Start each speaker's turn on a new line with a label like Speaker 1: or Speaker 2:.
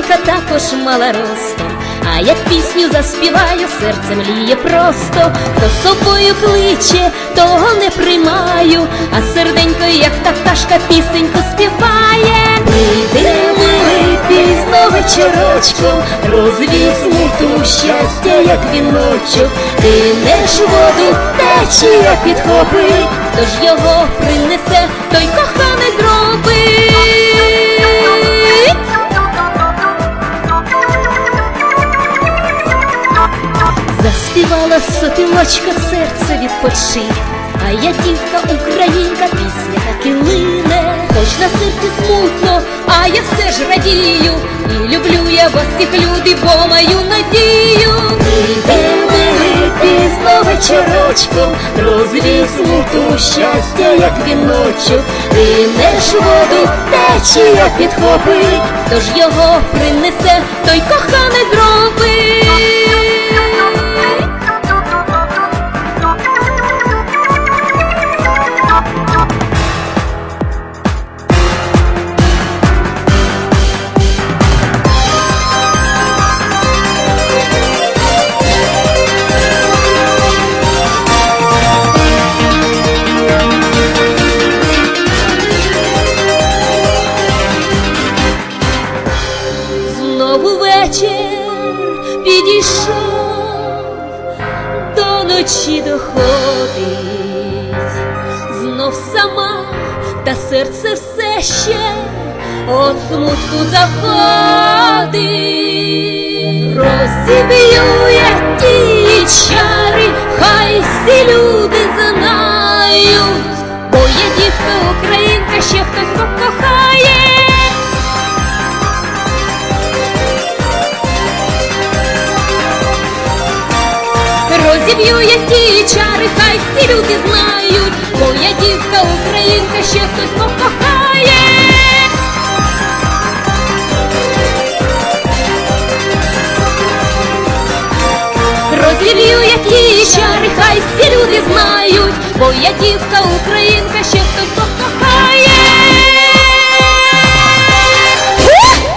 Speaker 1: українка також мала ростом, а як пісню заспіваю, серце мліє просто. Хто собою кличе, того не приймаю, а серденько, як та пташка, пісеньку співає. Прийди, милий, пізно вечорочком, розвізьми ту щастя, як віночок. Ти неш воду, течія підхопить, хто ж його принесе, той коханий дробить. Заспівала сопілочка, серце відпочив, а я дівка українка, пісня так і лине. Хоч на серці смутно, а я все ж радію, і люблю я вас всіх, люди, бо маю надію. Прийди, милий, пізно вечорочком, розвізьми ту щастя, як віночок. Ти неш воду, течія підхопить, хто ж його принесе, той коханий дробить. Знову вечір підійшов, до ночі доходить, знов сама, та серце все ще от смутку заходить. Розіб'ю я ті чари, хай всі люди знають, бо є дівка українка, ще хтось покохає. Розіб'ю я ті чари, хай всі люди знають, бо я дівка українка, ще хтось покохає. Розіб'ю я ті чари, хай всі люди знають, бо я дівка українка, ще хтось покохає.